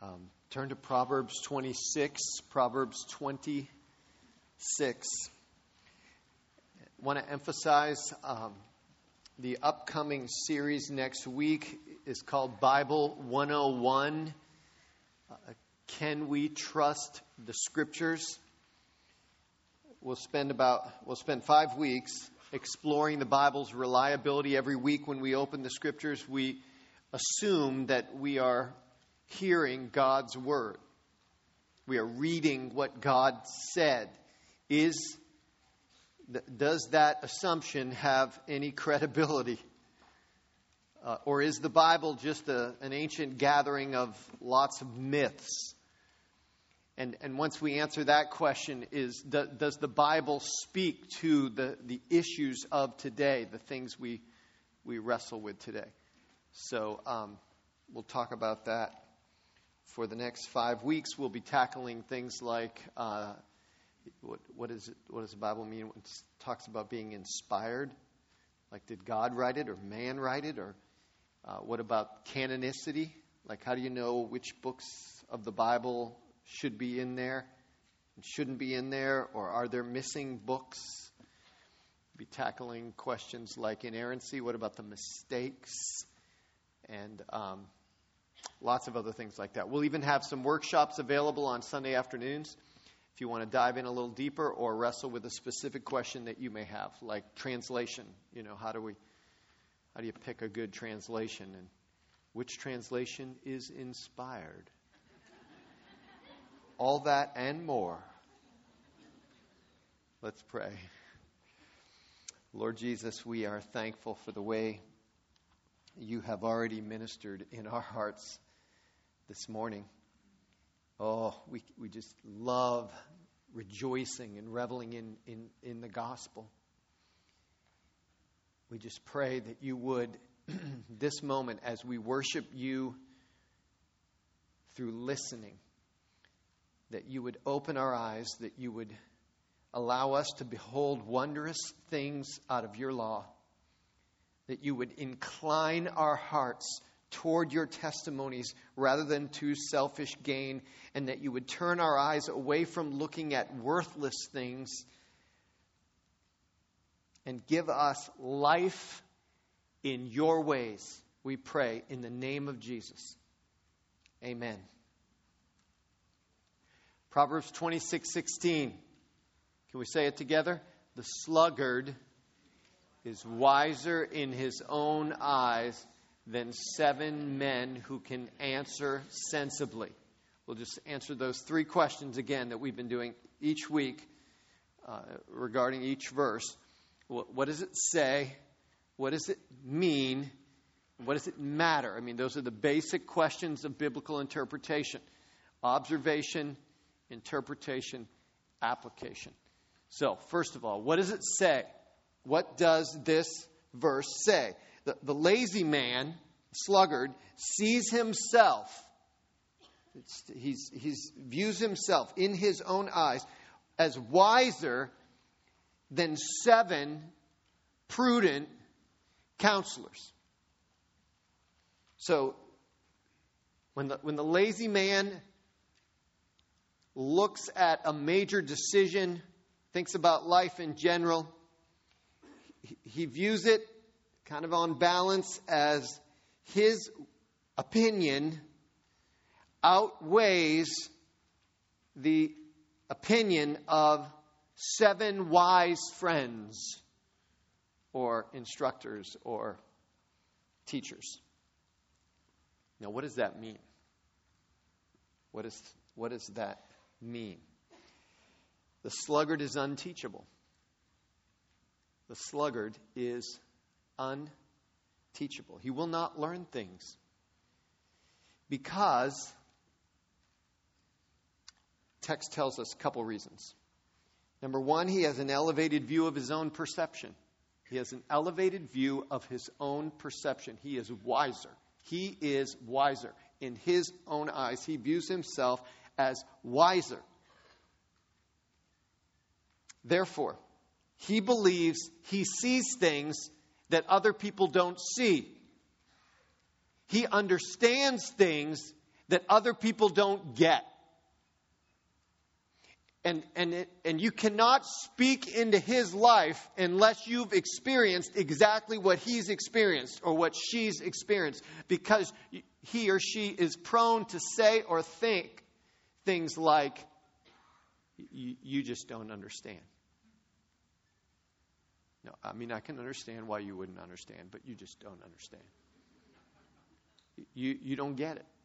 Turn to Proverbs 26. Proverbs 26. I want to emphasize the upcoming series next week is called Bible 101. Can we trust the Scriptures? We'll spend 5 weeks exploring the Bible's reliability. Every week when we open the Scriptures, we assume that we are hearing God's Word. We are reading what God said. Does that assumption have any credibility? Or is the Bible just an ancient gathering of lots of myths? And once we answer that question, does the Bible speak to the issues of today, the things we wrestle with today? So we'll talk about that for the next 5 weeks. We'll be tackling things like what does the Bible mean when it talks about being inspired? Like, did God write it or man write it? Or what about canonicity? Like, how do you know which books of the Bible should be in there and shouldn't be in there? Or are there missing books? We'll be tackling questions like inerrancy. What about the mistakes? And lots of other things like that. We'll even have some workshops available on Sunday afternoons if you want to dive in a little deeper or wrestle with a specific question that you may have, like translation. You know, how do you pick a good translation, and which translation is inspired? All that and more. Let's pray. Lord Jesus, we are thankful for the way you have already ministered in our hearts this morning. Oh, we just love rejoicing and reveling in the gospel. We just pray that you would, this moment, as we worship you through listening, that you would open our eyes, that you would allow us to behold wondrous things out of your law, that you would incline our hearts toward your testimonies rather than to selfish gain, and that you would turn our eyes away from looking at worthless things and give us life in your ways, we pray in the name of Jesus. Amen. Proverbs 26:16. Can we say it together? The sluggard is wiser in his own eyes than 7 men who can answer sensibly. We'll just answer those 3 questions again that we've been doing each week regarding each verse. What does it say? What does it mean? What does it matter? I mean, those are the basic questions of biblical interpretation. Observation, interpretation, application. So, first of all, what does it say? What does this verse say? The lazy man, sluggard, sees himself. He views himself in his own eyes as wiser than 7 prudent counselors. So, when the lazy man looks at a major decision, thinks about life in general, he views it kind of on balance as his opinion outweighs the opinion of 7 wise friends or instructors or teachers. Now, what does that mean? What does that mean? The sluggard is unteachable. The sluggard is unteachable. He will not learn things because text tells us a couple reasons. Number 1, he has an elevated view of his own perception. He has an elevated view of his own perception. He is wiser. He is wiser. In his own eyes, he views himself as wiser. Therefore, he believes he sees things that other people don't see. He understands things that other people don't get. And you cannot speak into his life unless you've experienced exactly what he's experienced or what she's experienced, because he or she is prone to say or think things like, you just don't understand. No, I mean, I can understand why you wouldn't understand, but you just don't understand. You don't get it.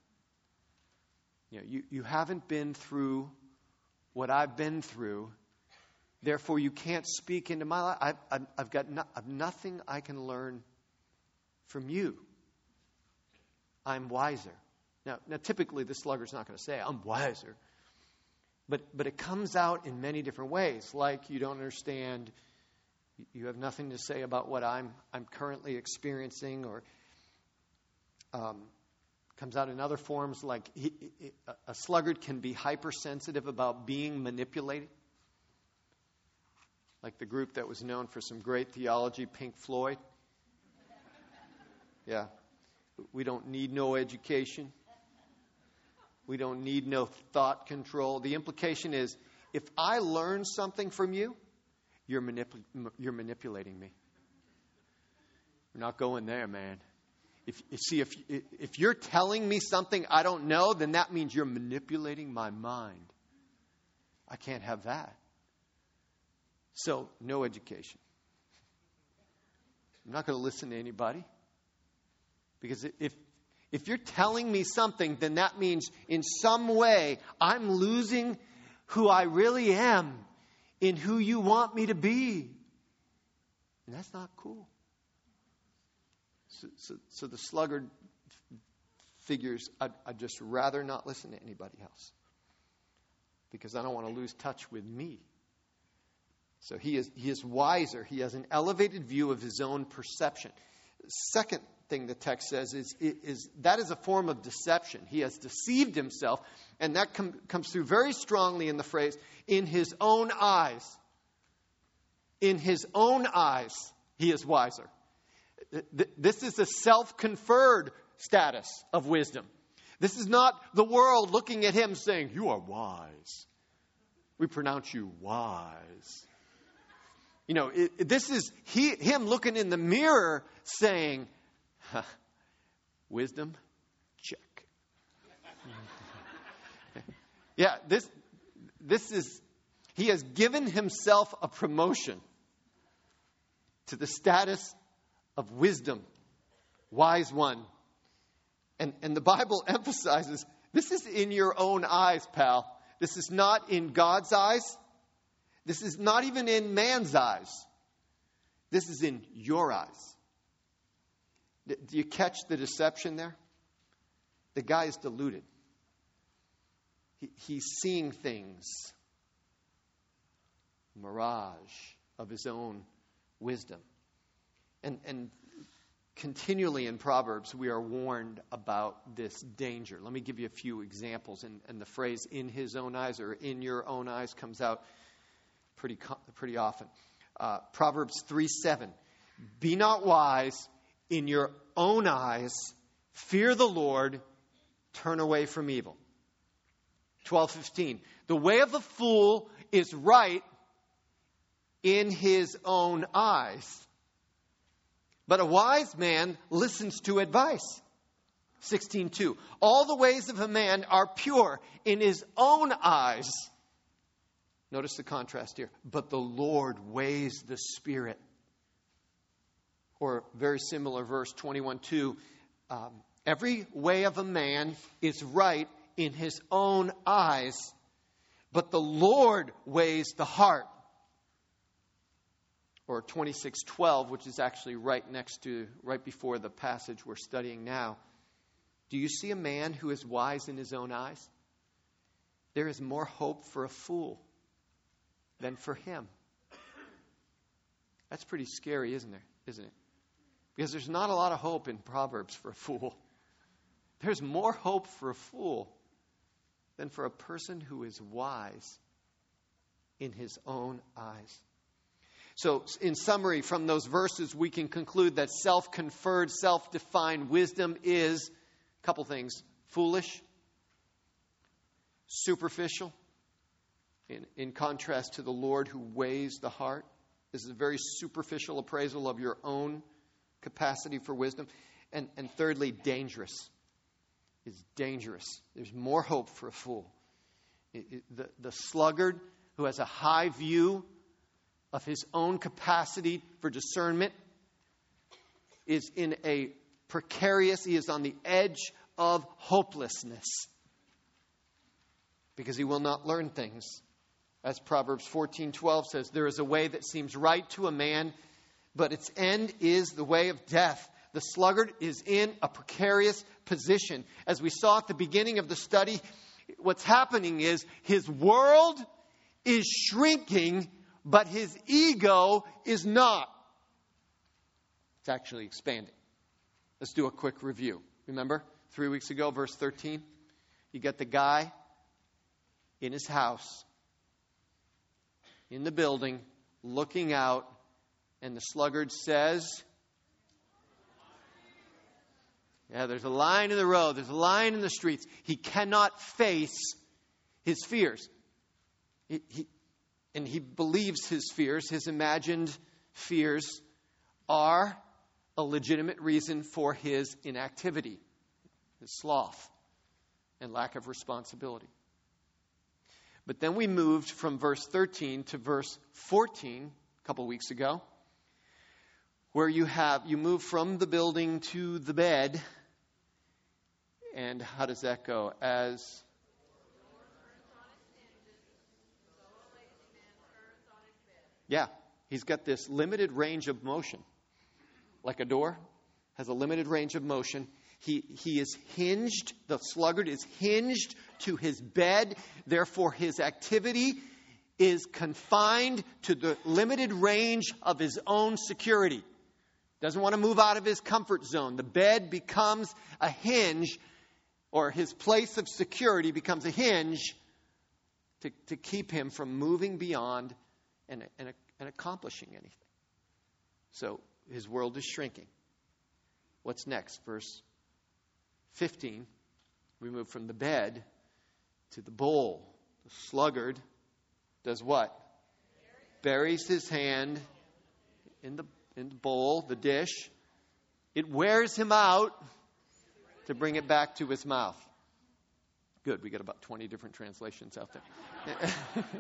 You haven't been through what I've been through, therefore you can't speak into my life. I've nothing I can learn from you. I'm wiser. Now, typically the sluggard's not going to say, I'm wiser. But it comes out in many different ways, like you don't understand, you have nothing to say about what I'm currently experiencing, or comes out in other forms, like a sluggard can be hypersensitive about being manipulated. Like the group that was known for some great theology, Pink Floyd. Yeah. We don't need no education. We don't need no thought control. The implication is, if I learn something from you, you're manipulating me. We're not going there, man. If you're telling me something I don't know, then that means you're manipulating my mind. I can't have that. So, no education. I'm not going to listen to anybody. Because if you're telling me something, then that means in some way I'm losing who I really am in who you want me to be. And that's not cool. So the sluggard figures, I'd just rather not listen to anybody else, because I don't want to lose touch with me. So he is wiser. He has an elevated view of his own perception. Second thing the text says is that is a form of deception. He has deceived himself, and that comes through very strongly in the phrase, in his own eyes. In his own eyes, he is wiser. This is a self-conferred status of wisdom. This is not the world looking at him saying, you are wise. We pronounce you wise. This is him looking in the mirror saying, wisdom, check. Yeah, this is, he has given himself a promotion to the status of wisdom, wise one. And the Bible emphasizes, this is in your own eyes, pal. This is not in God's eyes. This is not even in man's eyes. This is in your eyes. Do you catch the deception there? The guy is deluded. He's seeing things, mirage of his own wisdom. And continually in Proverbs, we are warned about this danger. Let me give you a few examples. And the phrase in his own eyes or in your own eyes comes out pretty often. Proverbs 3:7. Be not wise in your own eyes. Fear the Lord. Turn away from evil. 12:15. The way of the fool is right in his own eyes, but a wise man listens to advice. 16:2. All the ways of a man are pure in his own eyes. Notice the contrast here. But the Lord weighs the spirit. Or very similar verse 21:2. Every way of a man is right in his own eyes, but the Lord weighs the heart. Or 26:12, which is actually right before the passage we're studying now. Do you see a man who is wise in his own eyes? There is more hope for a fool than for him. That's pretty scary, isn't it? Because there's not a lot of hope in Proverbs for a fool. There's more hope for a fool than for a person who is wise in his own eyes. So, in summary, from those verses, we can conclude that self-conferred, self-defined wisdom is a couple things: foolish superficial in contrast to the Lord who weighs the heart. This is a very superficial appraisal of your own capacity for wisdom. And thirdly, dangerous. It's dangerous. There's more hope for a fool. The sluggard who has a high view of his own capacity for discernment is in a precarious, he is on the edge of hopelessness because he will not learn things. As Proverbs 14:12 says, there is a way that seems right to a man, but its end is the way of death. The sluggard is in a precarious position. As we saw at the beginning of the study, what's happening is his world is shrinking, but his ego is not. It's actually expanding. Let's do a quick review. Remember, 3 weeks ago, verse 13, you got the guy in his house, in the building, looking out, and the sluggard says, yeah, there's a line in the road. There's a line in the streets. He cannot face his fears. And he believes his fears, his imagined fears, are a legitimate reason for his inactivity, his sloth, and lack of responsibility. But then we moved from verse 13 to verse 14 a couple weeks ago, where you move from the building to the bed. And how does that go? As yeah, he's got this limited range of motion. Like a door has a limited range of motion. He is hinged, the sluggard is hinged to his bed. Therefore, his activity is confined to the limited range of his own security. Doesn't want to move out of his comfort zone. The bed becomes a hinge, or his place of security becomes a hinge to keep him from moving beyond and accomplishing anything. So his world is shrinking. What's next? Verse 15, we move from the bed to the bowl. The sluggard does what? Buries his hand in the bowl, the dish. It wears him out to bring it back to his mouth. Good, we got about 20 different translations out there.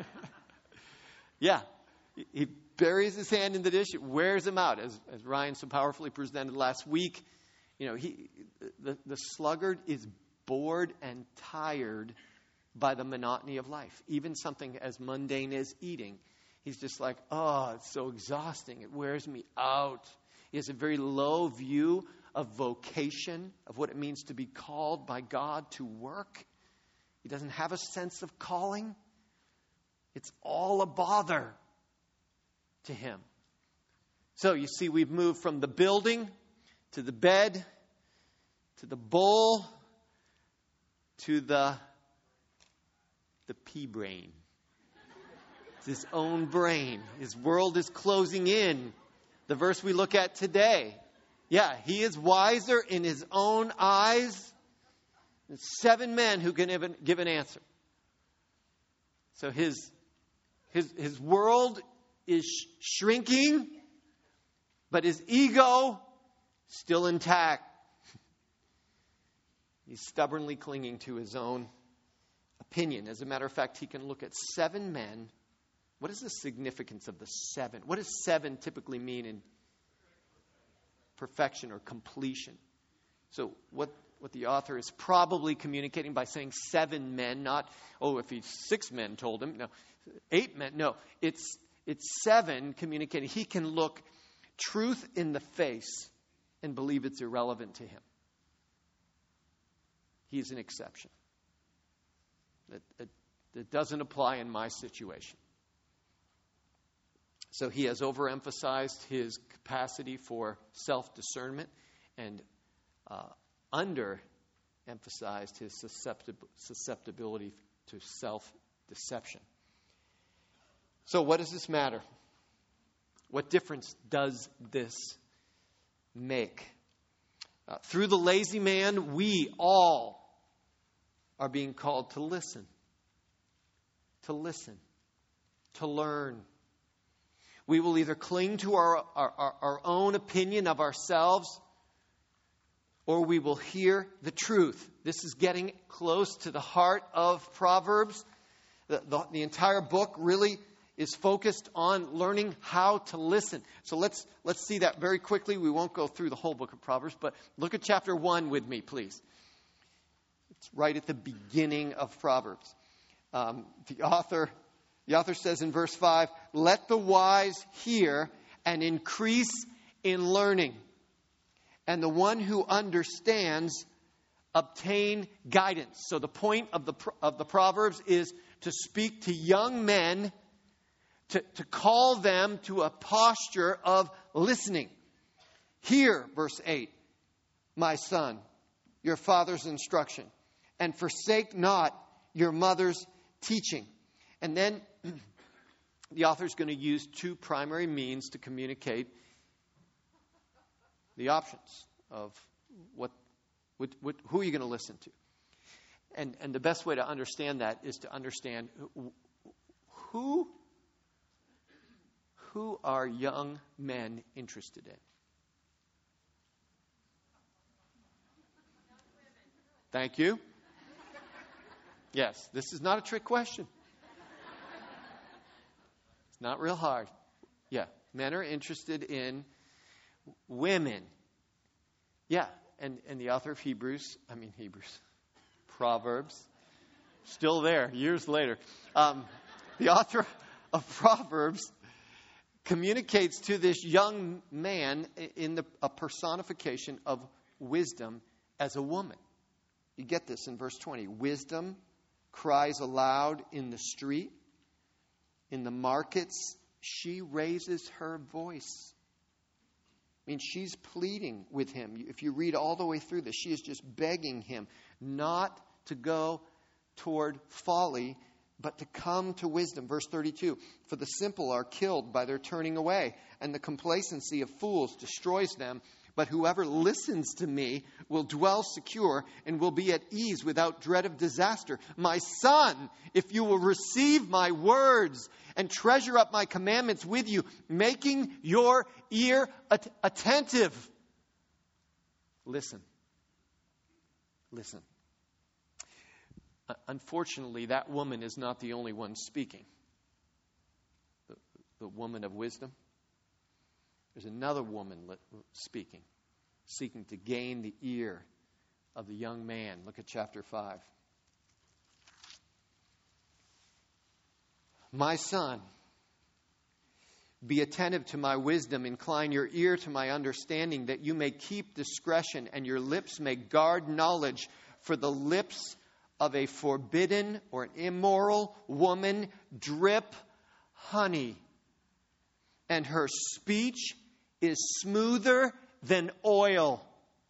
Yeah, he buries his hand in the dish. It wears him out, as Ryan so powerfully presented last week. The sluggard is bored and tired by the monotony of life. Even something as mundane as eating. He's just like, oh, it's so exhausting. It wears me out. He has a very low view of vocation, of what it means to be called by God to work. He doesn't have a sense of calling. It's all a bother to him. So you see, we've moved from the building to the bed, to the bowl, to the pea brain. It's his own brain. His world is closing in. The verse we look at today. Yeah, he is wiser in his own eyes than 7 men who can give an answer. So his world is shrinking, but his ego still intact. He's stubbornly clinging to his own opinion. As a matter of fact, he can look at 7 men. What is the significance of the 7? What does 7 typically mean in perfection or completion? So what the author is probably communicating by saying 7 men, not, if 6 men told him. No, 8 men. No, it's 7 communicating. He can look truth in the face and believe it's irrelevant to him. He's an exception. That doesn't apply in my situation. So he has overemphasized his capacity for self-discernment and underemphasized his susceptibility to self-deception. So what does this matter? What difference does this make? Through the lazy man, we all are being called to listen. to listen, to learn. We will either cling to our own opinion of ourselves, or we will hear the truth. This is getting close to the heart of Proverbs. The entire book really is focused on learning how to listen. So let's see that very quickly. We won't go through the whole book of Proverbs, but look at chapter 1 with me, please. It's right at the beginning of Proverbs. The author says in verse 5, "Let the wise hear and increase in learning, and the one who understands obtain guidance." So the point of the Proverbs is to speak to young men, to call them to a posture of listening. "Hear," verse 8, "my son, your father's instruction, and forsake not your mother's teaching." And then the author is going to use two primary means to communicate the options of who are you going to listen to. And the best way to understand that is to understand who are young men interested in. Thank you. Yes, this is not a trick question. It's not real hard. Yeah, men are interested in women. Yeah, and the author of Proverbs, still there, years later. The author of Proverbs communicates to this young man in a personification of wisdom as a woman. You get this in verse 20. "Wisdom cries aloud in the street. In the markets, she raises her voice." I mean, she's pleading with him. If you read all the way through this, she is just begging him not to go toward folly, but to come to wisdom. Verse 32, "For the simple are killed by their turning away, and the complacency of fools destroys them. But whoever listens to me will dwell secure and will be at ease without dread of disaster. My son, if you will receive my words and treasure up my commandments with you, making your ear attentive." Listen. Listen. Unfortunately, that woman is not the only one speaking. The woman of wisdom. There's another woman speaking, seeking to gain the ear of the young man. Look at chapter 5. "My son, be attentive to my wisdom, incline your ear to my understanding, that you may keep discretion and your lips may guard knowledge. For the lips of a forbidden or an immoral woman drip honey, and her speech is smoother than oil."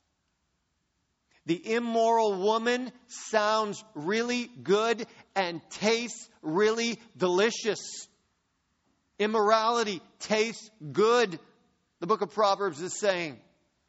The immoral woman sounds really good and tastes really delicious. Immorality tastes good, the book of Proverbs is saying.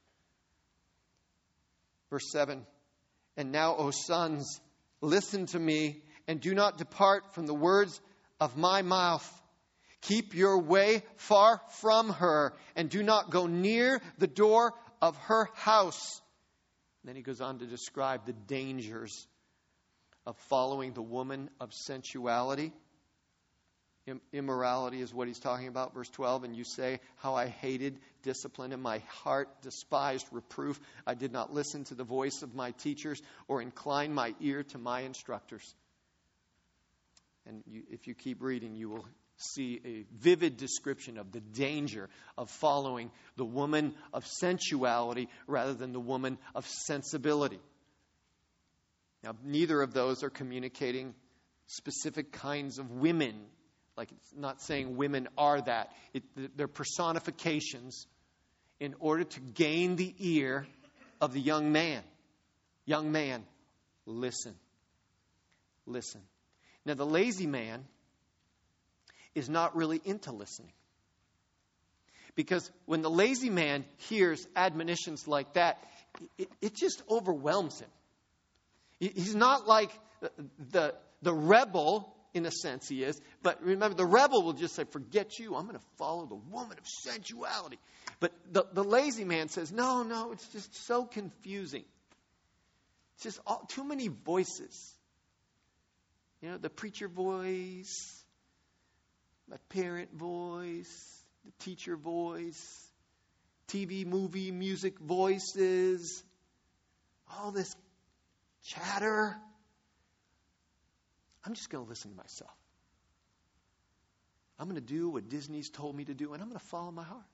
Verse 7, "And now, O sons, listen to me, and do not depart from the words of my mouth. Keep your way far from her, and do not go near the door of her house." And then he goes on to describe the dangers of following the woman of sensuality. Immorality is what he's talking about. Verse 12, "And you say, how I hated discipline, and my heart despised reproof. I did not listen to the voice of my teachers, or incline my ear to my instructors." And if you keep reading, you will see a vivid description of the danger of following the woman of sensuality rather than the woman of sensibility. Now, neither of those are communicating specific kinds of women. Like, it's not saying women are that. They're personifications in order to gain the ear of the young man. Young man, listen. Listen. Now, the lazy man is not really into listening. Because when the lazy man hears admonitions like that, it just overwhelms him. He's not like the rebel in a sense he is. But remember, the rebel will just say, forget you, I'm going to follow the woman of sensuality. But the lazy man says, no, it's just so confusing. It's just too many voices. You know, the preacher voice, my parent voice, the teacher voice, TV, movie, music voices, all this chatter. I'm just going to listen to myself. I'm going to do what Disney's told me to do, and I'm going to follow my heart.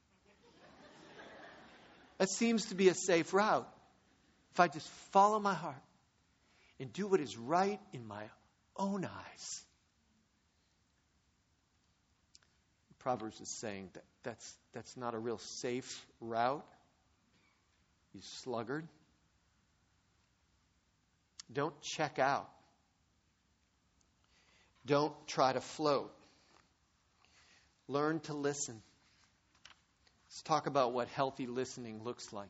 That seems to be a safe route. If I just follow my heart and do what is right in my own eyes. Proverbs is saying that's not a real safe route. You sluggard. Don't check out. Don't try to float. Learn to listen. Let's talk about what healthy listening looks like.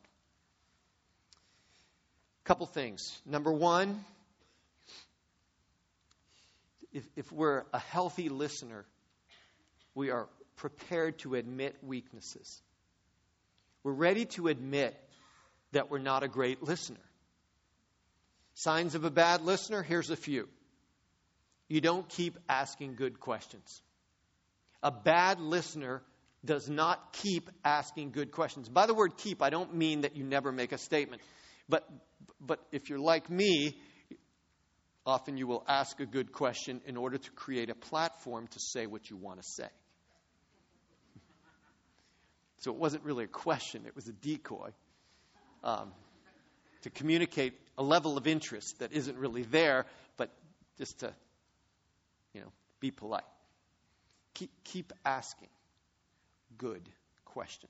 A couple things. Number one, if we're a healthy listener, we are prepared to admit weaknesses. We're ready to admit that we're not a great listener. Signs of a bad listener, here's a few. You don't keep asking good questions. A bad listener does not keep asking good questions. By the word keep, I don't mean that you never make a statement. But if you're like me, often you will ask a good question in order to create a platform to say what you want to say. So it wasn't really a question, it was a decoy to communicate a level of interest that isn't really there, but just to, be polite. Keep asking good questions.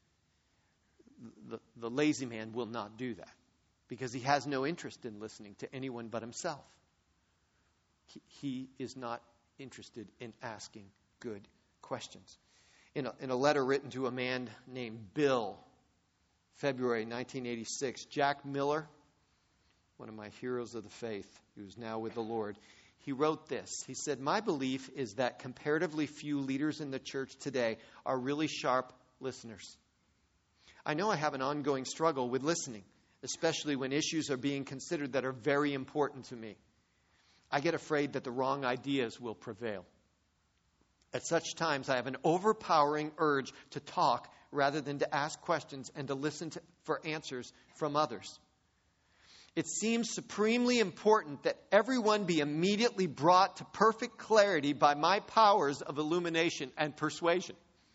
The lazy man will not do that because he has no interest in listening to anyone but himself. He is not interested in asking good questions. In a letter written to a man named Bill, February 1986, Jack Miller, one of my heroes of the faith, who's now with the Lord, he wrote this. He said, "My belief is that comparatively few leaders in the church today are really sharp listeners. I know I have an ongoing struggle with listening, especially when issues are being considered that are very important to me. I get afraid that the wrong ideas will prevail. At such times, I have an overpowering urge to talk rather than to ask questions and to listen for answers from others. It seems supremely important that everyone be immediately brought to perfect clarity by my powers of illumination and persuasion."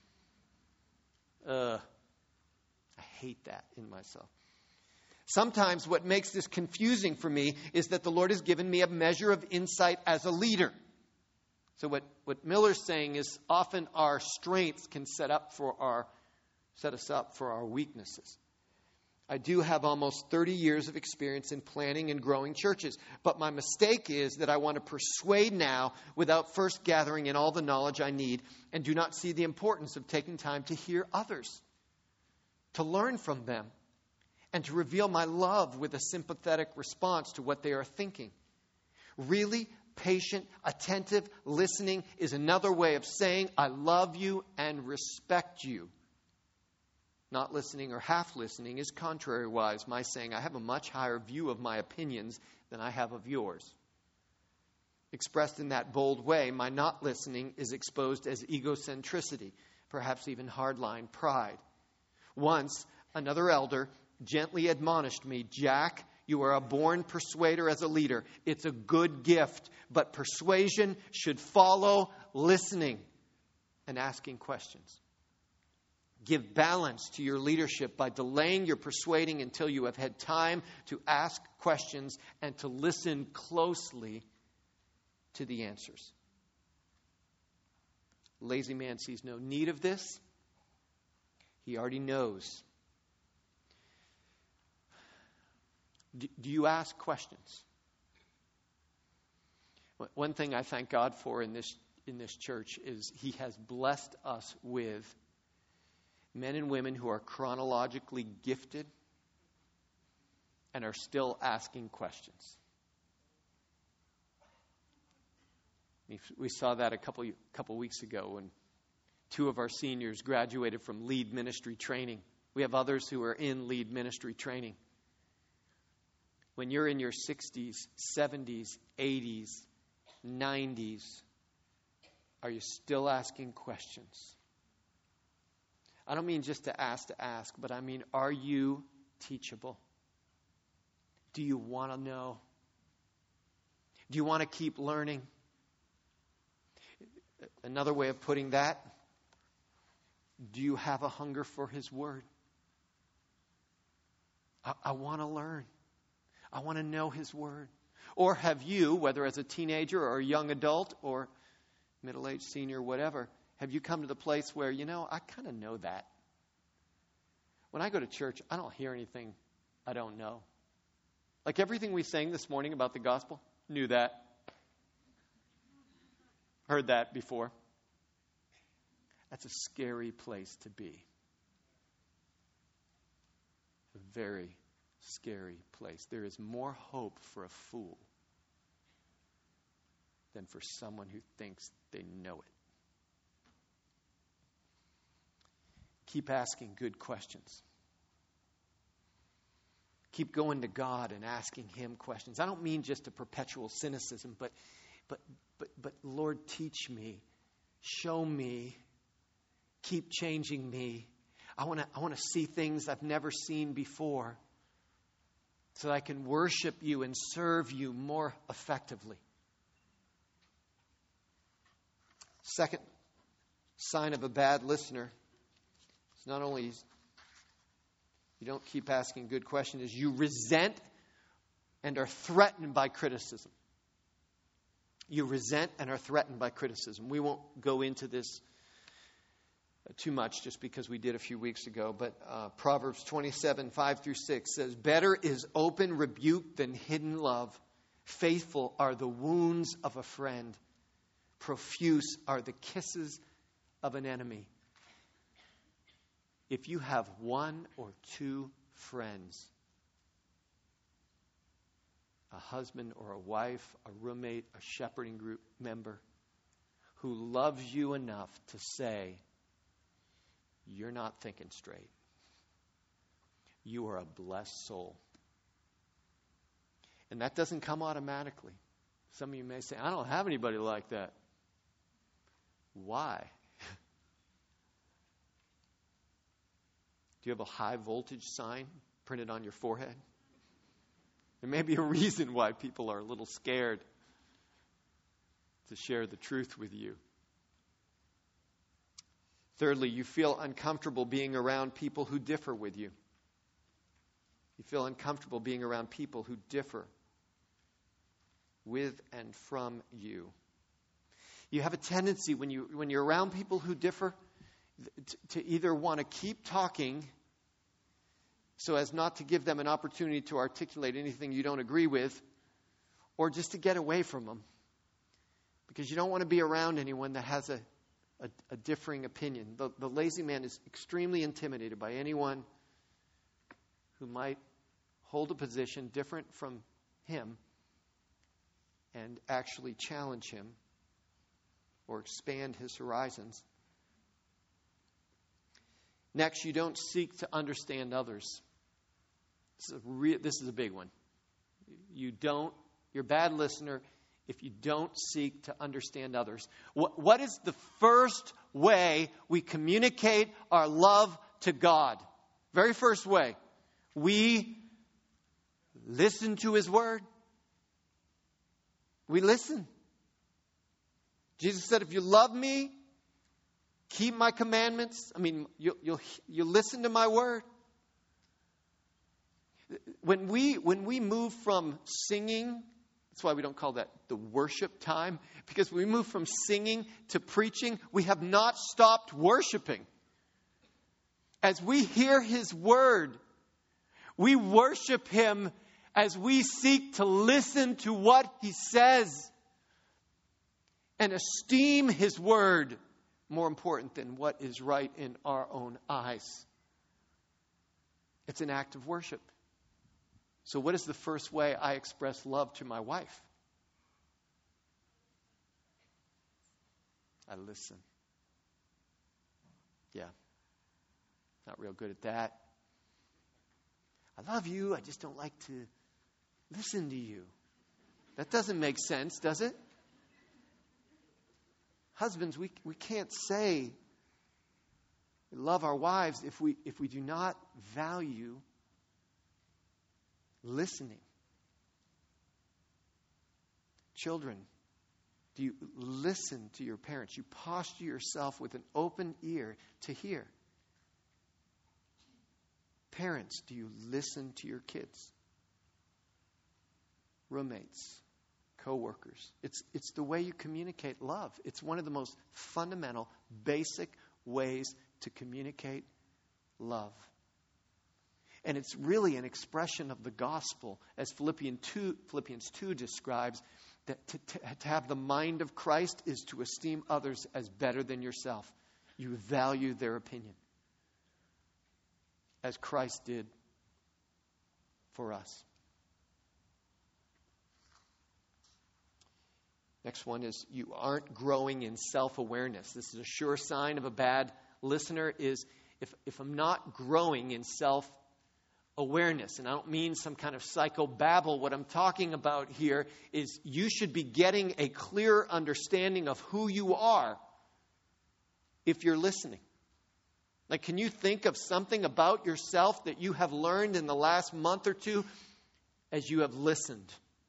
I hate that in myself. "Sometimes what makes this confusing for me is that the Lord has given me a measure of insight as a leader." So what Miller's saying is often our strengths can set us up for our weaknesses. "I do have almost 30 years of experience in planning and growing churches, but my mistake is that I want to persuade now without first gathering in all the knowledge I need and do not see the importance of taking time to hear others, to learn from them, and to reveal my love with a sympathetic response to what they are thinking. Really patient, attentive listening is another way of saying I love you and respect you. Not listening or half listening is contrariwise my saying I have a much higher view of my opinions than I have of yours. Expressed in that bold way, my not listening is exposed as egocentricity, perhaps even hardline pride. Once, another elder gently admonished me, 'Jack, you are a born persuader as a leader. It's a good gift, but persuasion should follow listening and asking questions. Give balance to your leadership by delaying your persuading until you have had time to ask questions and to listen closely to the answers.' Lazy man sees no need of this. He already knows. Do you ask questions? One thing I thank God for in this church is He has blessed us with men and women who are chronologically gifted and are still asking questions. We saw that a couple weeks ago when 2 of our seniors graduated from lead ministry training. We have others who are in lead ministry training. When you're in your 60s, 70s, 80s, 90s, are you still asking questions? I don't mean just to ask, but I mean, are you teachable? Do you want to know? Do you want to keep learning? Another way of putting that, do you have a hunger for His Word? I want to learn. I want to know His Word. Or have you, whether as a teenager or a young adult or middle-aged senior, whatever, have you come to the place where, I kind of know that. When I go to church, I don't hear anything I don't know. Like everything we sang this morning about the gospel, knew that. Heard that before. That's a scary place to be. A very scary place. There is more hope for a fool than for someone who thinks they know it. Keep asking good questions. Keep going to God and asking Him questions. I don't mean just a perpetual cynicism, but Lord, teach me, show me, keep changing me. I want to see things I've never seen before so that I can worship You and serve You more effectively. Second sign of a bad listener is not only you don't keep asking good questions, is you resent and are threatened by criticism. You resent and are threatened by criticism. We won't go into this too much just because we did a few weeks ago, but Proverbs 27, 5-6 says, "Better is open rebuke than hidden love. Faithful are the wounds of a friend. Profuse are the kisses of an enemy." If you have 1 or 2 friends, a husband or a wife, a roommate, a shepherding group member, who loves you enough to say, "You're not thinking straight. You are a blessed soul." And that doesn't come automatically. Some of you may say, "I don't have anybody like that." Why? Do you have a high voltage sign printed on your forehead? There may be a reason why people are a little scared to share the truth with you. Thirdly, you feel uncomfortable being around people who differ with you. You feel uncomfortable being around people who differ with and from you. You have a tendency when you're around people who differ to either want to keep talking so as not to give them an opportunity to articulate anything you don't agree with, or just to get away from them. Because you don't want to be around anyone that has a differing opinion. The lazy man is extremely intimidated by anyone who might hold a position different from him and actually challenge him or expand his horizons. Next, you don't seek to understand others. This is a big one. You're a bad listener if you don't seek to understand others. What is the first way we communicate our love to God? Very first way. We listen to His Word. We listen. Jesus said, "If you love me, keep my commandments." I mean, you'll listen to my word. When we move from singing, that's why we don't call that the worship time, because when we move from singing to preaching, we have not stopped worshiping. As we hear His word, we worship Him as we seek to listen to what He says and esteem His word more important than what is right in our own eyes. It's an act of worship. So what is the first way I express love to my wife? I listen. Yeah. Not real good at that. I love you. I just don't like to listen to you. That doesn't make sense, does it? Husbands, we can't say we love our wives if we do not value listening. Children, do you listen to your parents? You posture yourself with an open ear to hear. Parents, do you listen to your kids? Roommates, co-workers. It's the way you communicate love. It's one of the most fundamental, basic ways to communicate love. And it's really an expression of the gospel, as Philippians 2 describes, that to have the mind of Christ is to esteem others as better than yourself. You value their opinion, as Christ did for us. Next one is you aren't growing in self-awareness. This is a sure sign of a bad listener is if I'm not growing in self-awareness. And I don't mean some kind of psychobabble. What I'm talking about here is you should be getting a clear understanding of who you are if you're listening. Like, can you think of something about yourself that you have learned in the last month or two as you have listened?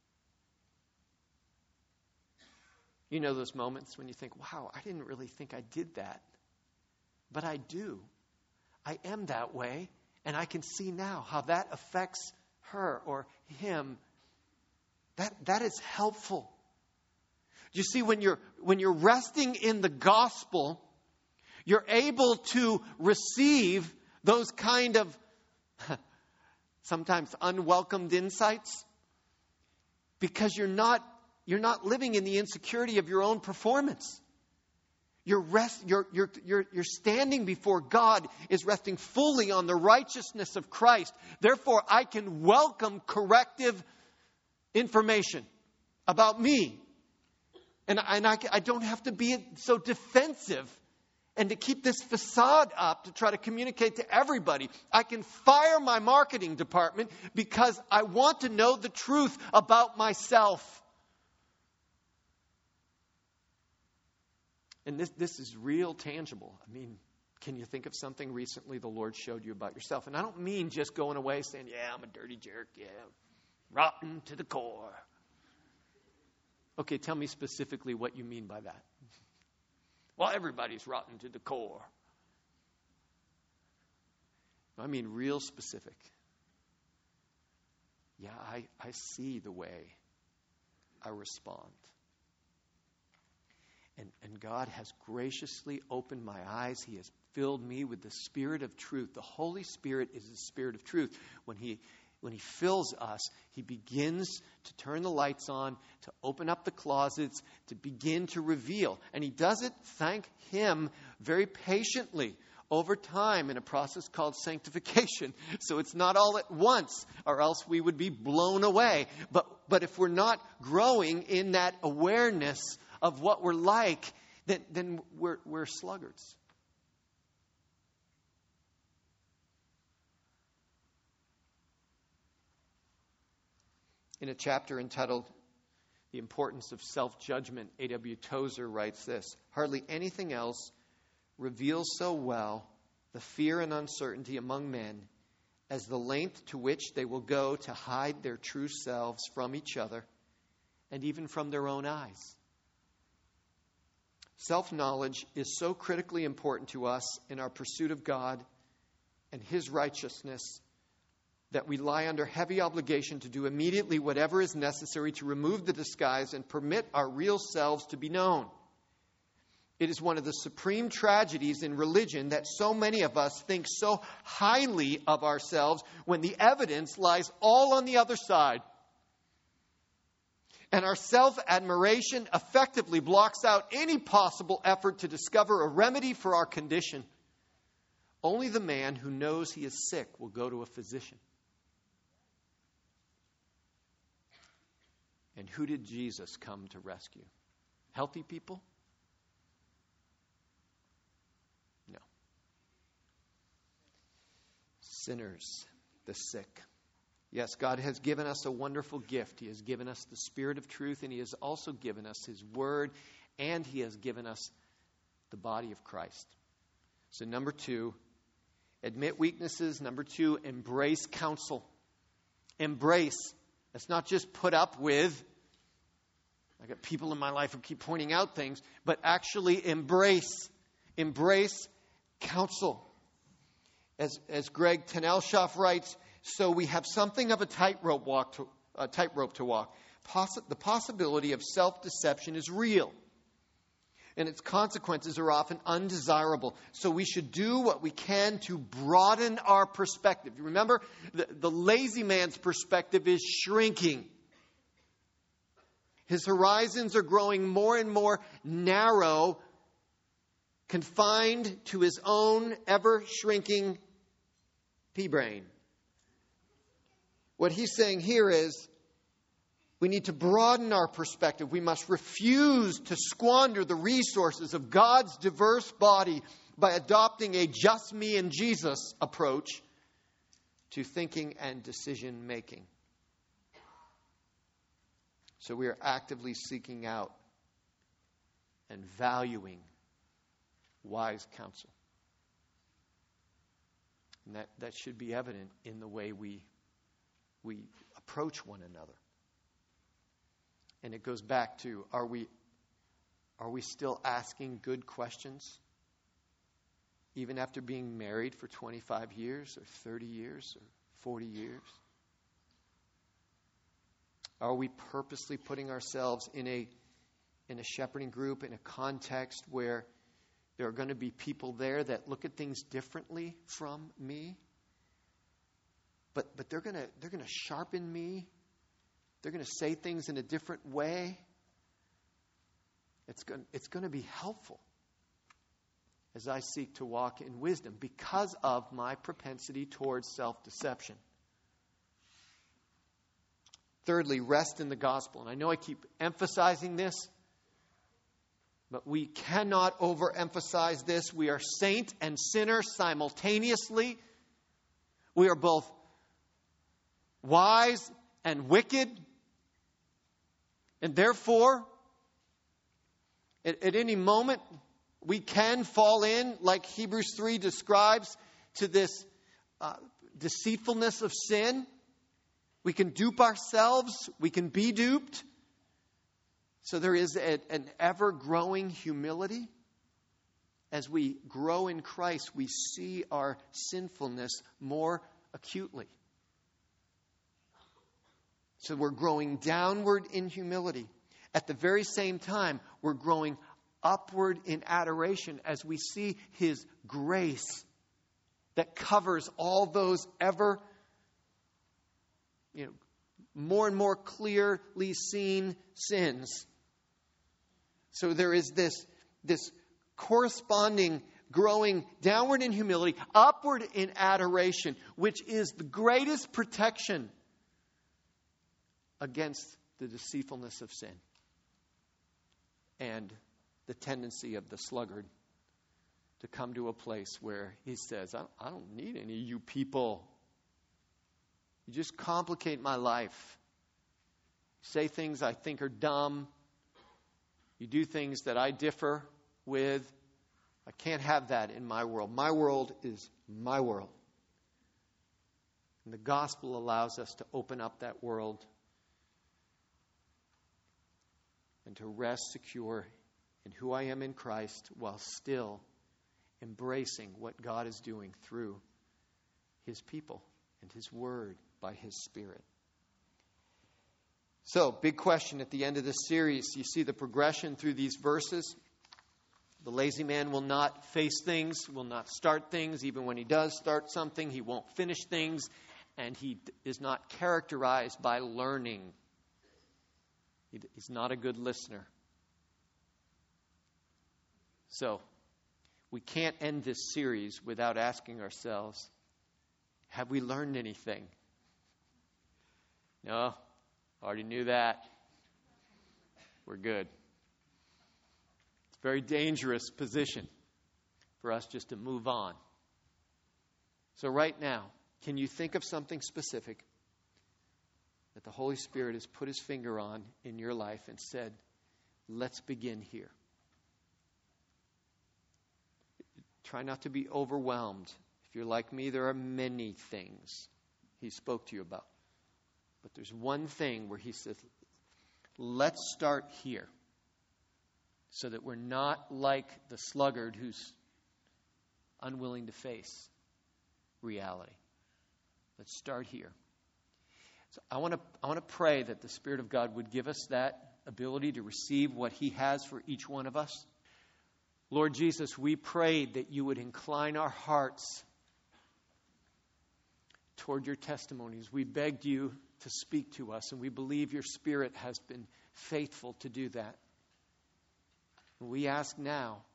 You know those moments when you think, wow, I didn't really think I did that. But I do. I am that way. And I can see now how that affects her or him. That is helpful. You see, when you're resting in the gospel, you're able to receive those kind of sometimes unwelcomed insights because you're not living in the insecurity of your own performance. Your standing before God is resting fully on the righteousness of Christ. Therefore, I can welcome corrective information about me. And I don't have to be so defensive and to keep this facade up to try to communicate to everybody. I can fire my marketing department because I want to know the truth about myself. And this is real tangible. I mean, can you think of something recently the Lord showed you about yourself? And I don't mean just going away saying, yeah, I'm a dirty jerk. Yeah, rotten to the core. Okay, tell me specifically what you mean by that. Well, everybody's rotten to the core. I mean real specific. Yeah, I see the way I respond. And God has graciously opened my eyes. He has filled me with the Spirit of truth. The Holy Spirit is the Spirit of truth. When He fills us, He begins to turn the lights on, to open up the closets, to begin to reveal. And He does it, thank Him, very patiently over time in a process called sanctification. So it's not all at once, or else we would be blown away. But if we're not growing in that awareness of what we're like, then we're sluggards. In a chapter entitled The Importance of Self-Judgment, A.W. Tozer writes this: hardly anything else reveals so well the fear and uncertainty among men as the length to which they will go to hide their true selves from each other and even from their own eyes. Self-knowledge is so critically important to us in our pursuit of God and His righteousness that we lie under heavy obligation to do immediately whatever is necessary to remove the disguise and permit our real selves to be known. It is one of the supreme tragedies in religion that so many of us think so highly of ourselves when the evidence lies all on the other side. And our self-admiration effectively blocks out any possible effort to discover a remedy for our condition. Only the man who knows he is sick will go to a physician. And who did Jesus come to rescue? Healthy people? sinners, the sick. Yes, God has given us a wonderful gift. He has given us the Spirit of truth, and He has also given us His Word, and He has given us the body of Christ. So number 2, admit weaknesses. Number 2, embrace counsel. Embrace. That's not just put up with. I got people in my life who keep pointing out things, but actually embrace. Embrace counsel. As Greg Tenelshoff writes, so we have something of a tightrope to walk. The possibility of self-deception is real, and its consequences are often undesirable. So we should do what we can to broaden our perspective. You remember, the lazy man's perspective is shrinking. His horizons are growing more and more narrow, confined to his own ever-shrinking pea-brain. What he's saying here is we need to broaden our perspective. We must refuse to squander the resources of God's diverse body by adopting a just me and Jesus approach to thinking and decision making. So we are actively seeking out and valuing wise counsel. And that should be evident in the way we approach one another. And it goes back to, are we still asking good questions? Even after being married for 25 years or 30 years or 40 years? Are we purposely putting ourselves in a shepherding group, in a context where there are going to be people there that look at things differently from me? But they're going to sharpen me. They're going to say things in a different way. It's going to be helpful as I seek to walk in wisdom because of my propensity towards self-deception. Thirdly, rest in the gospel. And I know I keep emphasizing this, but we cannot overemphasize this. We are saint and sinner simultaneously. We are both wise and wicked. And therefore, at any moment, we can fall in, like Hebrews 3 describes, to this deceitfulness of sin. We can dupe ourselves. We can be duped. So there is an ever-growing humility. As we grow in Christ, we see our sinfulness more acutely. So we're growing downward in humility. At the very same time, we're growing upward in adoration as we see His grace that covers all those ever, more and more clearly seen sins. So there is this corresponding growing downward in humility, upward in adoration, which is the greatest protection against the deceitfulness of sin and the tendency of the sluggard to come to a place where he says, I don't need any of you people. You just complicate my life. Say things I think are dumb. You do things that I differ with. I can't have that in my world. My world is my world. And the gospel allows us to open up that world and to rest secure in who I am in Christ while still embracing what God is doing through His people and His Word by His Spirit. So, big question at the end of this series. You see the progression through these verses. The lazy man will not face things, will not start things. Even when he does start something, he won't finish things. And he is not characterized by learning. He's not a good listener. So, we can't end this series without asking ourselves, have we learned anything? No, already knew that. We're good. It's a very dangerous position for us just to move on. So right now, Can you think of something specific that the Holy Spirit has put his finger on in your life and said, let's begin here? Try not to be overwhelmed. If you're like me, there are many things he spoke to you about. But there's one thing where he says, let's start here, so that we're not like the sluggard who's unwilling to face reality. Let's start here. So I want to pray that the Spirit of God would give us that ability to receive what he has for each one of us. Lord Jesus, we prayed that you would incline our hearts toward your testimonies. We begged you to speak to us, and we believe your Spirit has been faithful to do that. We ask now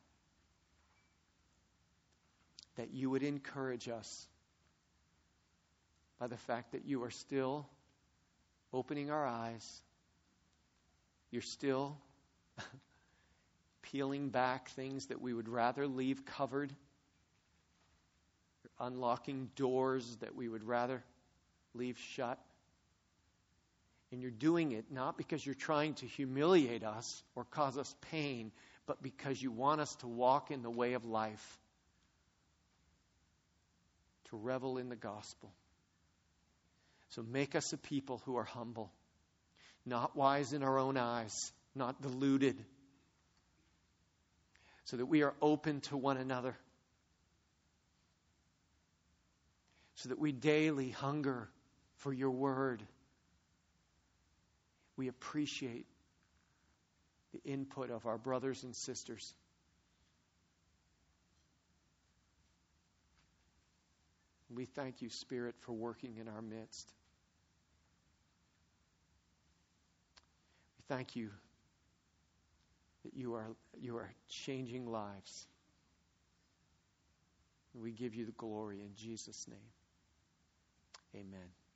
that you would encourage us by the fact that you are still opening our eyes. You're still peeling back things that we would rather leave covered. You're unlocking doors that we would rather leave shut. And you're doing it not because you're trying to humiliate us or cause us pain, but because you want us to walk in the way of life, to revel in the gospel. So make us a people who are humble, not wise in our own eyes, not deluded, so that we are open to one another, so that we daily hunger for your word. We appreciate the input of our brothers and sisters. We thank you, Spirit, for working in our midst. We thank you that you are changing lives. We give you the glory in Jesus' name. Amen.